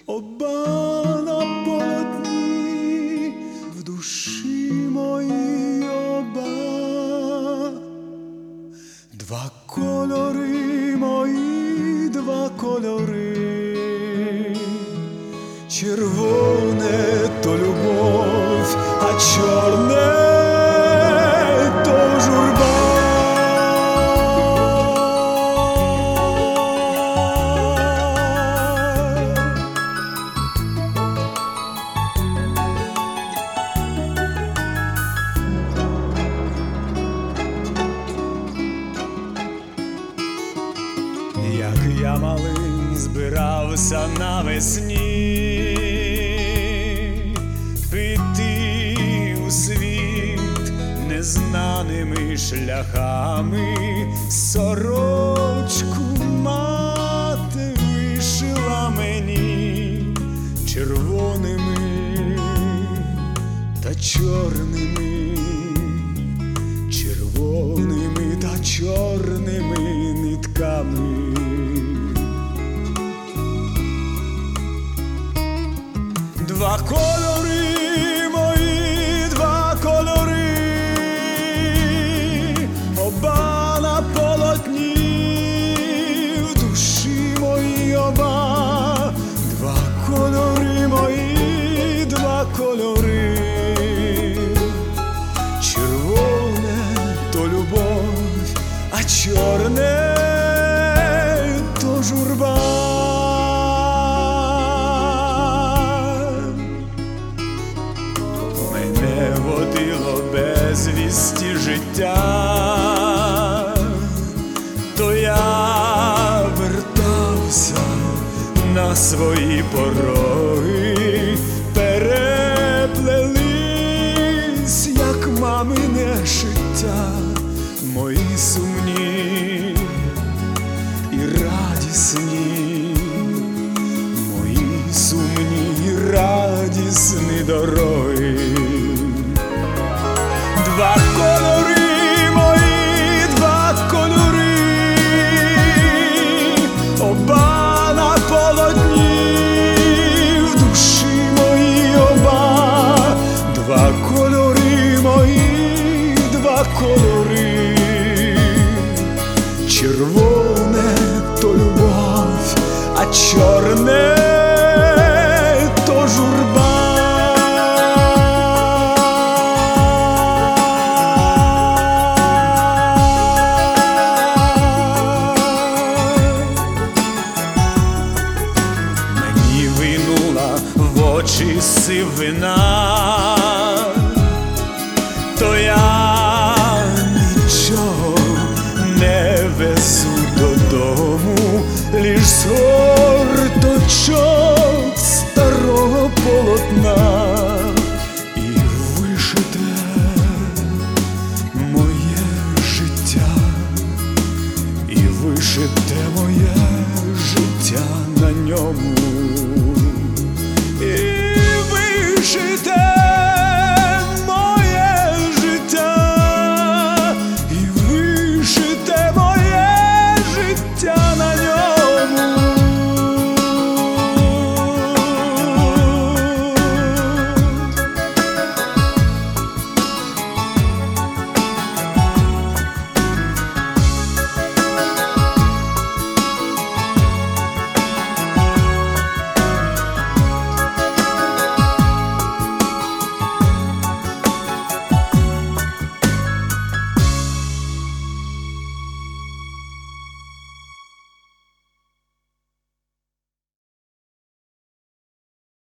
Оба на полотні в душі моїй оба, два кольори мої, два кольори. Червоне то любов, а чорне то журба. Як я малим збирався навесні піти у світ незнаними шляхами, сорочку мати вишила мені червоними та чорними, червоними та чорними нитками. Два кольори мої, два кольори, оба на полотні в душі моїй оба. Два кольори мої, два кольори. Червоне то любов, а чорне то журба. Мене водило безвісті життя, то я вертався на свої пороги, переплелись, як мамине шиття, мої сумні і радісні, мої сумні і радісні дороги. Два кольори мої, два кольори, оба на полотні в душі моїй оба. Два кольори мої, два кольори. Червоне то любов, а чорне то журба. Мені винула в очі сивина,